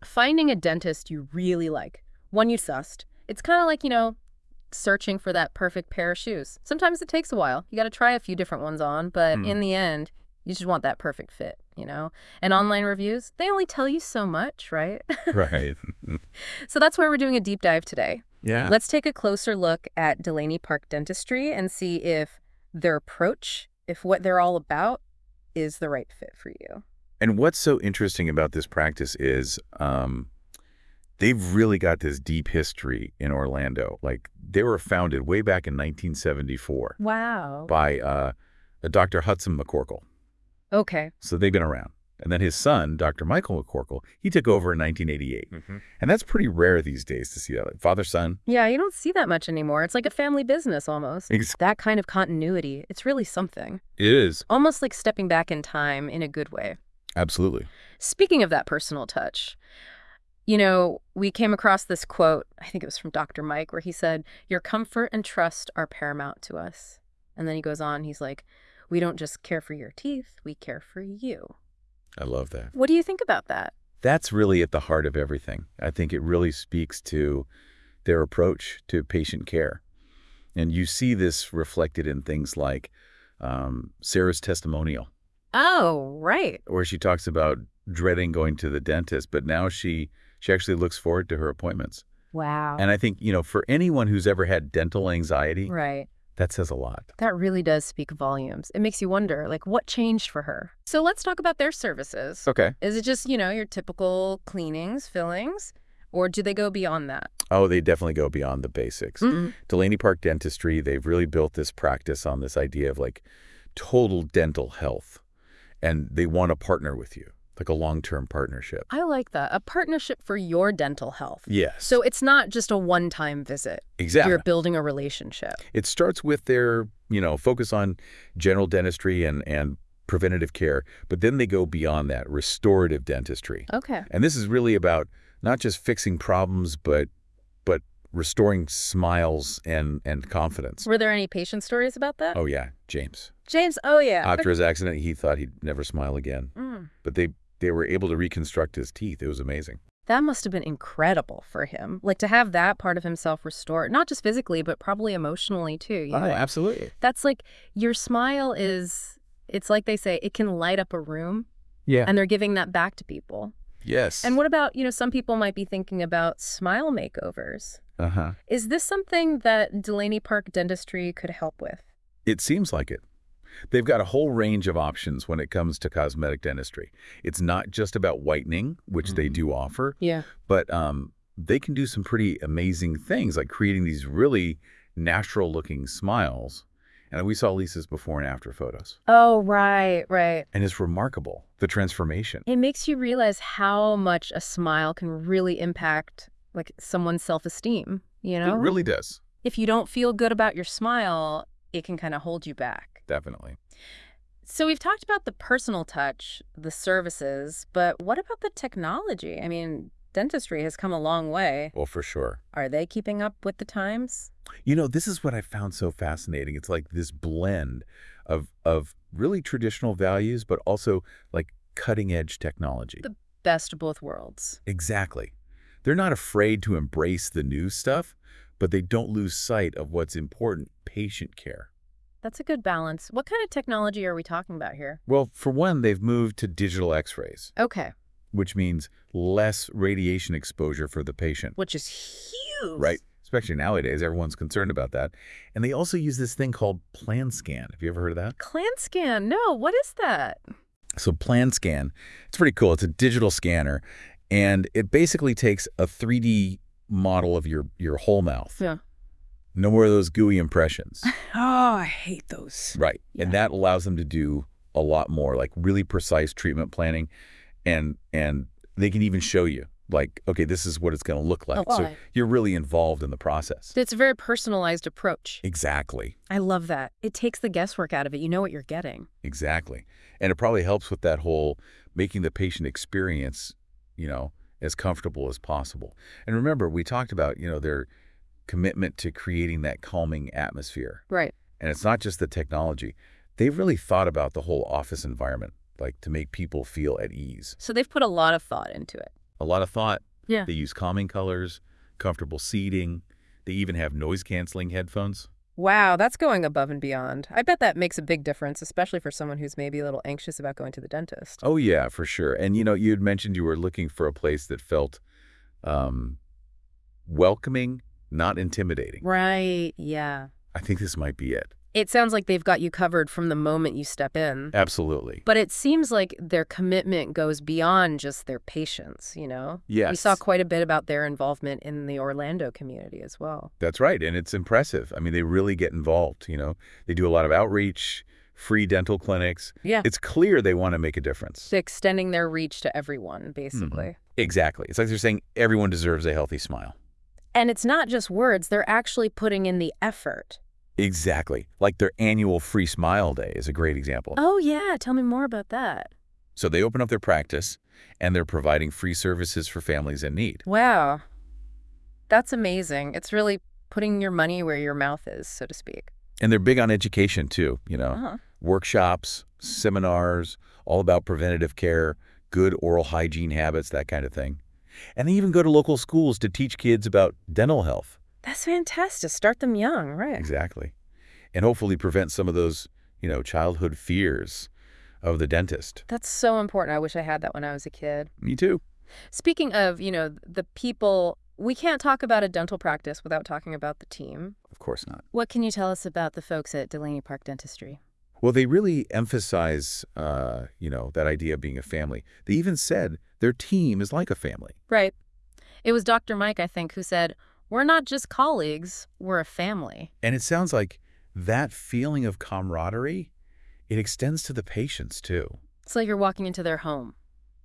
Finding a dentist you really like, one you trust. It's kind of like, searching for that perfect pair of shoes. Sometimes it takes a while. You got to try a few different ones on, but Hmm. in the end, you just want that perfect fit. And online reviews, they only tell you so much, right? Right. So that's why we're doing a deep dive today. Yeah. Let's take a closer look at Delaney Park Dentistry and see if their approach, if what they're all about, is the right fit for you. And what's so interesting about this practice is they've really got this deep history in Orlando. Like, they were founded way back in 1974 Wow. by Dr. Hudson McCorkle. Okay. So they've been around. And then his son, Dr. Michael McCorkle, he took over in 1988. And that's pretty rare these days to see that. Like father-son. Yeah, you don't see that much anymore. It's like a family business almost. It That kind of continuity, it's really something. is. Almost like stepping back in time in a good way. Absolutely. Speaking of that personal touch, we came across this quote, I think it was from Dr. Mike, where he said, "Your comfort and trust are paramount to us." And then he goes on, he's like, "We don't just care for your teeth, we care for you." I love that. What do you think about that? That's really at the heart of everything. I think it really speaks to their approach to patient care. And you see this reflected in things like Sarah's testimonial, Oh, right. where she talks about dreading going to the dentist, but now she actually looks forward to her appointments. Wow. And I think, for anyone who's ever had dental anxiety, Right. that says a lot. That really does speak volumes. It makes you wonder, like, what changed for her? So let's talk about their services. Okay. Is it just, your typical cleanings, fillings, or do they go beyond that? Oh, they definitely go beyond the basics. Delaney Park Dentistry, they've really built this practice on this idea of like total dental health. And they want to partner with you, like a long-term partnership. I like that. A partnership for your dental health. Yes. So it's not just a one-time visit. Exactly. You're building a relationship. It starts with their, focus on general dentistry and preventative care, but then they go beyond that, restorative dentistry. Okay. And this is really about not just fixing problems, but restoring smiles and confidence. Were there any patient stories about that? Oh, yeah, James. James, oh yeah. After his accident, he thought he'd never smile again. But they were able to reconstruct his teeth. It was amazing. That must have been incredible for him. Like to have that part of himself restored, not just physically, but probably emotionally too. Oh, absolutely. That's like your smile it's like they say, it can light up a room. Yeah. And they're giving that back to people. Yes. And what about, some people might be thinking about smile makeovers. Uh-huh. Is this something that Delaney Park Dentistry could help with? It seems like it. They've got a whole range of options when it comes to cosmetic dentistry. It's not just about whitening, which they do offer, Yeah. but they can do some pretty amazing things, like creating these really natural-looking smiles. And we saw Lisa's before and after photos. Oh, right. And it's remarkable, the transformation. It makes you realize how much a smile can really impact like someone's self-esteem, It really does. If you don't feel good about your smile, it can kind of hold you back. Definitely. So we've talked about the personal touch, the services, but what about the technology? I mean, dentistry has come a long way. Well, for sure. Are they keeping up with the times? This is what I found so fascinating. It's like this blend of really traditional values, but also like cutting-edge technology. The best of both worlds. Exactly. They're not afraid to embrace the new stuff, but they don't lose sight of what's important, patient care. That's a good balance. What kind of technology are we talking about here? Well, for one, they've moved to digital x-rays, Okay. which means less radiation exposure for the patient. Which is huge. Right. Especially nowadays, everyone's concerned about that. And they also use this thing called PlanScan. Have you ever heard of that? ClanScan. No, what is that? So PlanScan, it's pretty cool. It's a digital scanner, and it basically takes a 3D model of your whole mouth. Yeah. No more of those gooey impressions. Oh, I hate those. Right. Yeah. And that allows them to do a lot more, like really precise treatment planning. And they can even show you, like, okay, this is what it's going to look like. Oh, So wow. you're really involved in the process. It's a very personalized approach. Exactly. I love that. It takes the guesswork out of it. You know what you're getting. Exactly. And it probably helps with that whole making the patient experience, as comfortable as possible. And remember, we talked about, their commitment to creating that calming atmosphere. Right. And it's not just the technology. They've really thought about the whole office environment, like to make people feel at ease. So they've put a lot of thought into it. A lot of thought. Yeah. They use calming colors, comfortable seating. They even have noise-canceling headphones. Wow, that's going above and beyond. I bet that makes a big difference, especially for someone who's maybe a little anxious about going to the dentist. Oh, yeah, for sure. And, you had mentioned you were looking for a place that felt um, welcoming, not intimidating. Right, yeah. I think this might be it. It sounds like they've got you covered from the moment you step in. Absolutely. But it seems like their commitment goes beyond just their patients, you know? Yes. We saw quite a bit about their involvement in the Orlando community as well. That's right, and it's impressive. I mean, they really get involved, They do a lot of outreach, free dental clinics. Yeah. It's clear they want to make a difference. Extending their reach to everyone, basically. Exactly. It's like they're saying everyone deserves a healthy smile. And it's not just words, they're actually putting in the effort. Exactly. Like their annual Free Smile Day is a great example. Oh, yeah. Tell me more about that. So they open up their practice, and they're providing free services for families in need. Wow. That's amazing. It's really putting your money where your mouth is, so to speak. And they're big on education, too, Uh-huh. Workshops, seminars, all about preventative care, good oral hygiene habits, that kind of thing. And they even go to local schools to teach kids about dental health. That's fantastic. Start them young, right? Exactly. And hopefully prevent some of those, childhood fears of the dentist. That's so important. I wish I had that when I was a kid. Me too. Speaking of, the people, we can't talk about a dental practice without talking about the team. Of course not. What can you tell us about the folks at Delaney Park Dentistry? Well, they really emphasize, that idea of being a family. They even said their team is like a family. Right. It was Dr. Mike, I think, who said, "We're not just colleagues, we're a family." And it sounds like that feeling of camaraderie, it extends to the patients, too. It's like you're walking into their home.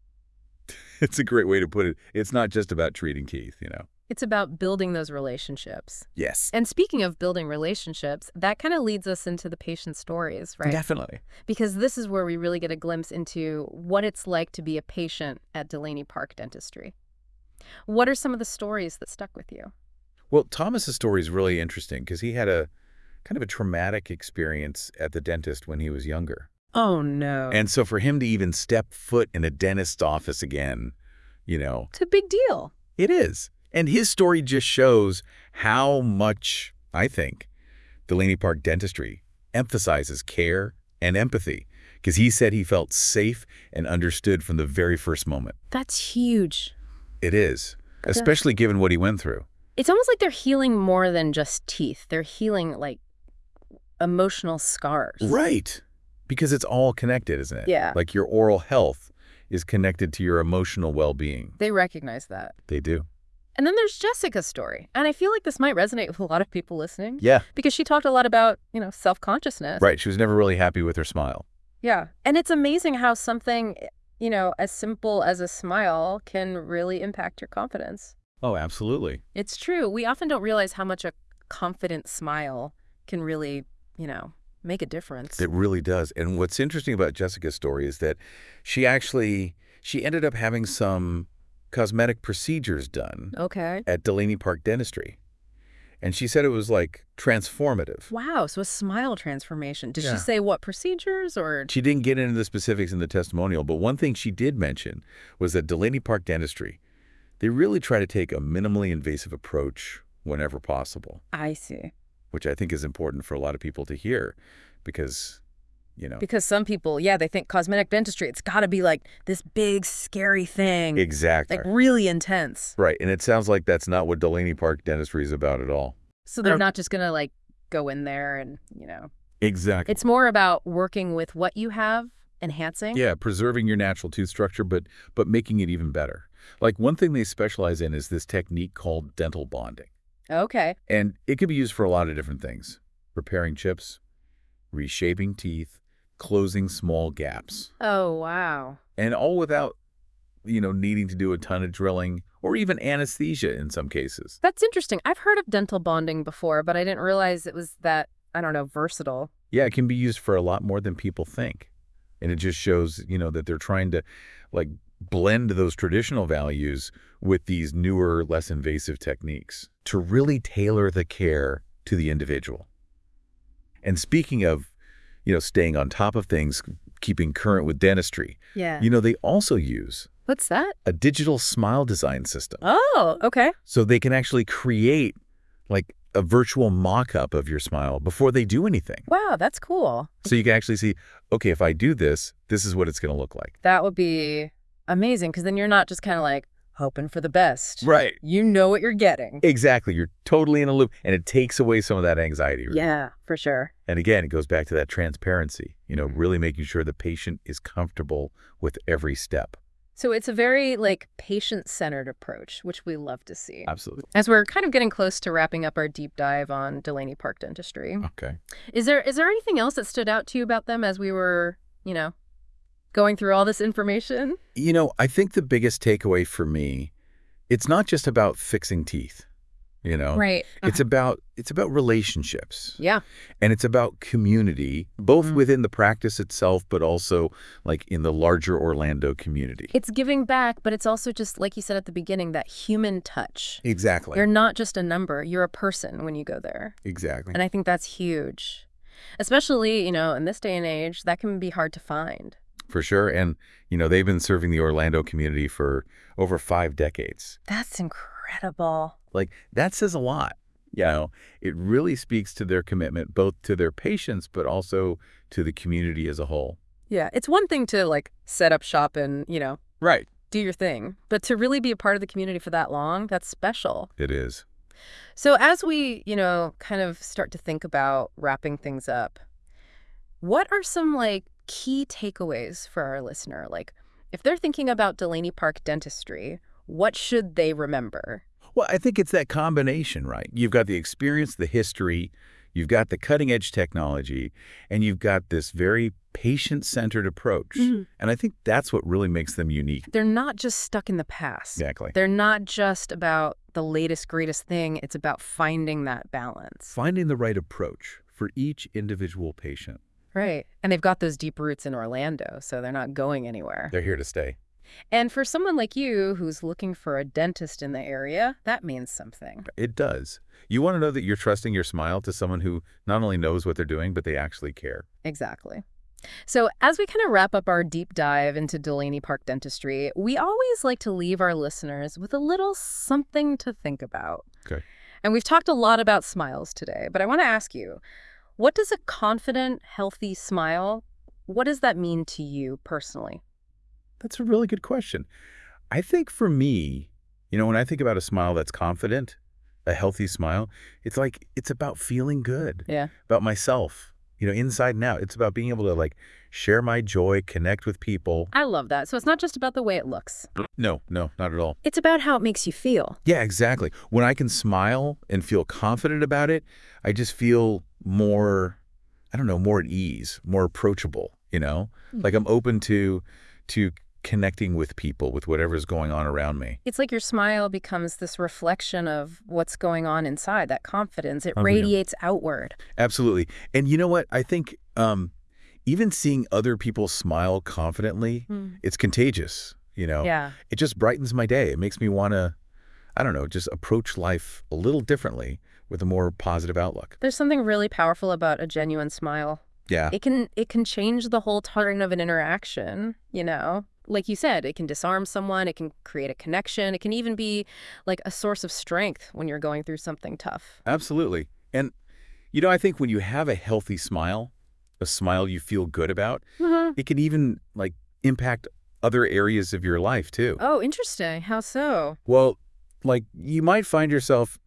It's a great way to put it. It's not just about treating teeth, It's about building those relationships. Yes. And speaking of building relationships, that kind of leads us into the patient stories, right? Definitely. Because this is where we really get a glimpse into what it's like to be a patient at Delaney Park Dentistry. What are some of the stories that stuck with you? Well, Thomas's story is really interesting because he had a kind of a traumatic experience at the dentist when he was younger. Oh, no. And so for him to even step foot in a dentist's office again, It's a big deal. it is. And his story just shows how much, I think, Delaney Park Dentistry emphasizes care and empathy, because he said he felt safe and understood from the very first moment. That's huge. It is, especially given what he went through. It's almost like they're healing more than just teeth. They're healing, like, emotional scars. Right. Because it's all connected, isn't it? Yeah. Like your oral health is connected to your emotional well-being. They recognize that. They do. And then there's Jessica's story. And I feel like this might resonate with a lot of people listening. Yeah. Because she talked a lot about, self-consciousness. Right. She was never really happy with her smile. Yeah. And it's amazing how something, as simple as a smile can really impact your confidence. Oh, absolutely. It's true. We often don't realize how much a confident smile can really, make a difference. It really does. And what's interesting about Jessica's story is that she ended up having some cosmetic procedures done Okay. at Delaney Park Dentistry. And she said it was like transformative. Wow. So a smile transformation. Did Yeah. she say what procedures or? She didn't get into the specifics in the testimonial, but one thing she did mention was that Delaney Park Dentistry, they really try to take a minimally invasive approach whenever possible, I see. which I think is important for a lot of people to hear because, Because some people, they think cosmetic dentistry, it's got to be like this big, scary thing. Exactly. Like really intense. Right. And it sounds like that's not what Delaney Park Dentistry is about at all. So they're not just going to like go in there and, Exactly. It's more about working with what you have, enhancing. Yeah, preserving your natural tooth structure, but making it even better. Like one thing they specialize in is this technique called dental bonding. Okay. And it could be used for a lot of different things. Repairing chips, reshaping teeth, closing small gaps. Oh, wow. And all without, needing to do a ton of drilling or even anesthesia in some cases. That's interesting. I've heard of dental bonding before, but I didn't realize it was that, versatile. Yeah, it can be used for a lot more than people think. And it just shows, that they're trying to, like, blend those traditional values with these newer, less invasive techniques to really tailor the care to the individual. And speaking of, staying on top of things, keeping current with dentistry, Yeah. they also use What's that? A digital smile design system. Oh, okay. So they can actually create like a virtual mock-up of your smile before they do anything. Wow, that's cool. So you can actually see, okay, if I do this, this is what it's going to look like. That would be amazing, because then you're not just kind of like hoping for the best. Right. You know what you're getting. Exactly. You're totally in a loop, and it takes away some of that anxiety. Right? Yeah, for sure. And again, it goes back to that transparency, really making sure the patient is comfortable with every step. So it's a very like patient-centered approach, which we love to see. Absolutely. As we're kind of getting close to wrapping up our deep dive on Delaney Park Dentistry, Okay. is there anything else that stood out to you about them as we were, going through all this information? I think the biggest takeaway for me, it's not just about fixing teeth, Right. It's about relationships. Yeah. And it's about community, both within the practice itself, but also like in the larger Orlando community. It's giving back, but it's also just, like you said at the beginning, that human touch. Exactly. You're not just a number. You're a person when you go there. Exactly. And I think that's huge. Especially, in this day and age, that can be hard to find. For sure. And, they've been serving the Orlando community for over 5 decades. That's incredible. Like, that says a lot. It really speaks to their commitment, both to their patients, but also to the community as a whole. Yeah, it's one thing to, like, set up shop and, Right. do your thing. But to really be a part of the community for that long, that's special. It is. So as we, kind of start to think about wrapping things up, what are some, like, key takeaways for our listener? Like, if they're thinking about Delaney Park Dentistry, what should they remember? Well, I think it's that combination, right? You've got the experience, the history, you've got the cutting-edge technology, and you've got this very patient-centered approach. And I think that's what really makes them unique. They're not just stuck in the past. Exactly. They're not just about the latest, greatest thing. It's about finding that balance. Finding the right approach for each individual patient. Right. And they've got those deep roots in Orlando, so they're not going anywhere. They're here to stay. And for someone like you who's looking for a dentist in the area, that means something. It does. You want to know that you're trusting your smile to someone who not only knows what they're doing, but they actually care. Exactly. So as we kind of wrap up our deep dive into Delaney Park Dentistry, we always like to leave our listeners with a little something to think about. Okay. And we've talked a lot about smiles today, but I want to ask you, what does a confident, healthy smile, what does that mean to you personally? That's a really good question. I think for me, when I think about a smile that's confident, a healthy smile, it's about feeling good. Yeah. About myself, inside and out. It's about being able to like share my joy, connect with people. I love that. So it's not just about the way it looks. No, not at all. It's about how it makes you feel. Yeah, exactly. When I can smile and feel confident about it, I just feel more, more at ease, more approachable, Like I'm open to connecting with people, with whatever's going on around me. It's like your smile becomes this reflection of what's going on inside, that confidence. It Yeah. radiates outward. Absolutely. And you know what? I think even seeing other people smile confidently, it's contagious, Yeah. It just brightens my day. It makes me want to, just approach life a little differently with a more positive outlook. There's something really powerful about a genuine smile. Yeah. It can change the whole tone of an interaction, Like you said, it can disarm someone, it can create a connection, it can even be like a source of strength when you're going through something tough. Absolutely. And, I think when you have a healthy smile, a smile you feel good about, it can even like impact other areas of your life too. Oh, interesting. How so? Well, like you might find yourself,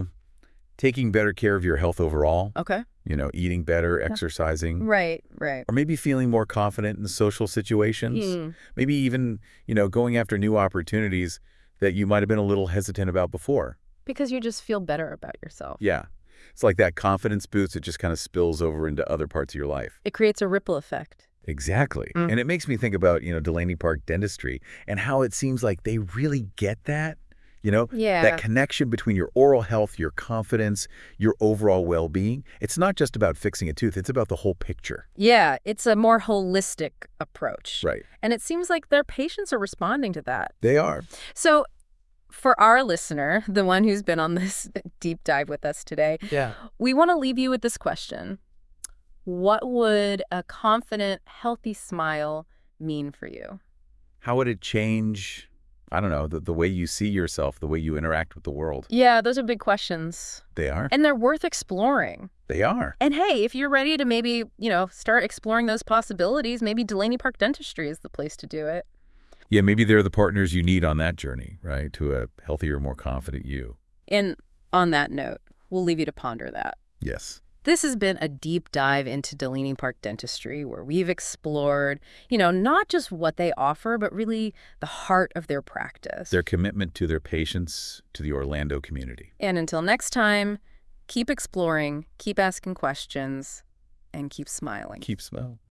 taking better care of your health overall. Okay. Eating better, exercising. Right. Or maybe feeling more confident in social situations. Maybe even, going after new opportunities that you might have been a little hesitant about before. Because you just feel better about yourself. Yeah. It's like that confidence boost, it just kind of spills over into other parts of your life. It creates a ripple effect. Exactly. And it makes me think about, Delaney Park Dentistry and how it seems like they really get that. Yeah. That connection between your oral health, your confidence, your overall well-being. It's not just about fixing a tooth. It's about the whole picture. Yeah, it's a more holistic approach. Right. And it seems like their patients are responding to that. They are. So for our listener, the one who's been on this deep dive with us today, we want to leave you with this question. What would a confident, healthy smile mean for you? How would it change, I don't know, the way you see yourself, the way you interact with the world? Yeah, those are big questions. They are. And they're worth exploring. They are. And hey, if you're ready to maybe, start exploring those possibilities, maybe Delaney Park Dentistry is the place to do it. Yeah, maybe they're the partners you need on that journey, right, to a healthier, more confident you. And on that note, we'll leave you to ponder that. Yes. This has been a deep dive into Delaney Park Dentistry, where we've explored, not just what they offer, but really the heart of their practice. Their commitment to their patients, to the Orlando community. And until next time, keep exploring, keep asking questions, and keep smiling. Keep smiling.